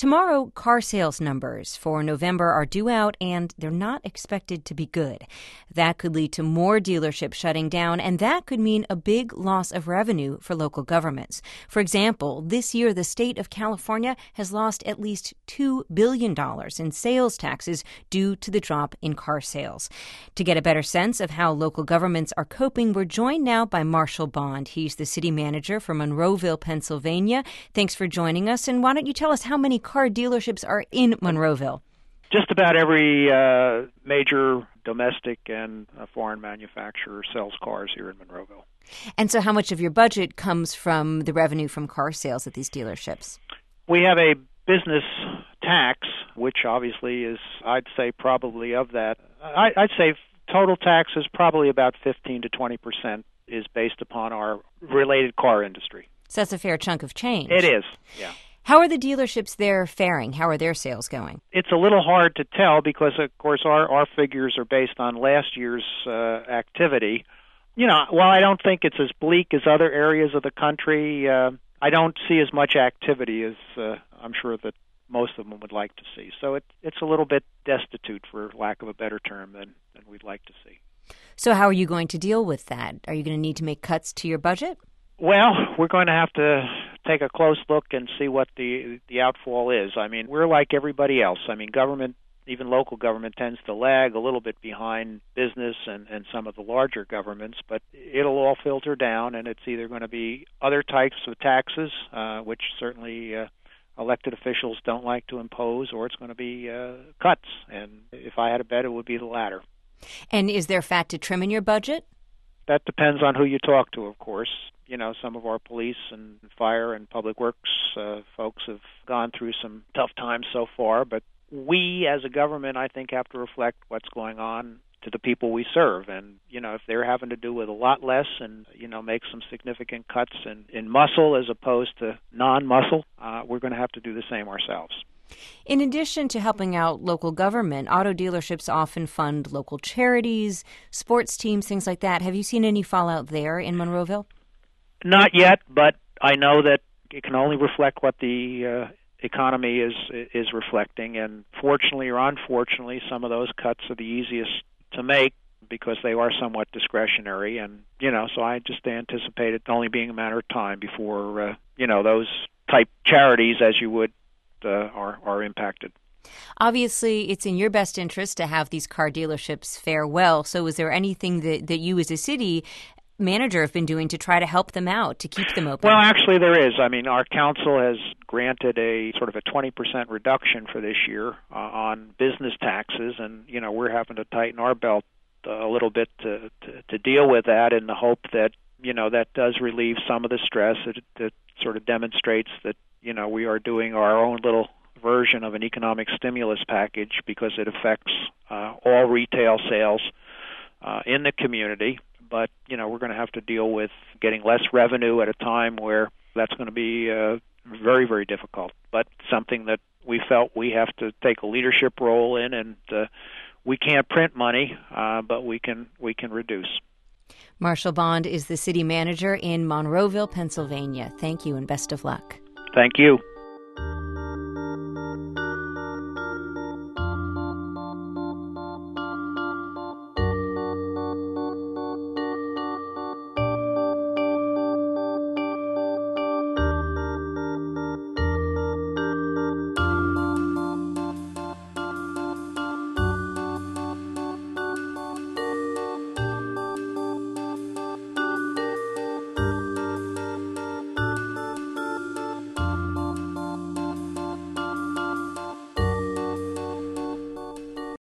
Tomorrow, car sales numbers for November are due out, and they're not expected to be good. That could lead to more dealerships shutting down, and that could mean a big loss of revenue for local governments. For example, this year, the state of California has lost at least $2 billion in sales taxes due to the drop in car sales. To get a better sense of how local governments are coping, we're joined now by Marshall Bond. He's the city manager for Monroeville, Pennsylvania. Thanks for joining us. And why don't you tell us how many car dealerships are in Monroeville? Just about every major domestic and foreign manufacturer sells cars here in Monroeville. And so how much of your budget comes from the revenue from car sales at these dealerships? We have a business tax, which obviously is, I'd say, probably of that. I'd say total tax is probably about 15 to 20% is based upon our related car industry. So that's a fair chunk of change. It is, yeah. How are the dealerships there faring? How are their sales going? It's a little hard to tell because, of course, our figures are based on last year's activity. You know, while I don't think it's as bleak as other areas of the country, I don't see as much activity as I'm sure that most of them would like to see. So it's a little bit destitute, for lack of a better term, than we'd like to see. So how are you going to deal with that? Are you going to need to make cuts to your budget? Well, we're going to have to take a close look and see what the outfall is. I mean, we're like everybody else. I mean, government, even local government, tends to lag a little bit behind business and some of the larger governments, but it'll all filter down, and it's either going to be other types of taxes, which certainly elected officials don't like to impose, or it's going to be cuts. And if I had a bet, it would be the latter. And is there fat to trim in your budget? That depends on who you talk to, of course. You know, some of our police and fire and public works folks have gone through some tough times so far, but we as a government, I think, have to reflect what's going on to the people we serve. And, you know, if they're having to do with a lot less and, you know, make some significant cuts in muscle as opposed to non-muscle, we're going to have to do the same ourselves. In addition to helping out local government, auto dealerships often fund local charities, sports teams, things like that. Have you seen any fallout there in Monroeville? Not yet, but I know that it can only reflect what the economy is reflecting. And fortunately or unfortunately, some of those cuts are the easiest to make because they are somewhat discretionary. And, you know, so I just anticipate it only being a matter of time before, you know, those type charities, as you would, are impacted. Obviously, it's in your best interest to have these car dealerships fare well. So is there anything that you as a city manager have been doing to try to help them out, to keep them open? Well, actually there is. I mean, our council has granted a sort of a 20% reduction for this year on business taxes, and, you know, we're having to tighten our belt a little bit to deal with that in the hope that, you know, that does relieve some of the stress. It sort of demonstrates that, you know, we are doing our own little version of an economic stimulus package because it affects all retail sales in the community. But, you know, we're going to have to deal with getting less revenue at a time where that's going to be very, very difficult. But something that we felt we have to take a leadership role in, and we can't print money, but we can reduce. Marshall Bond is the city manager in Monroeville, Pennsylvania. Thank you and best of luck. Thank you.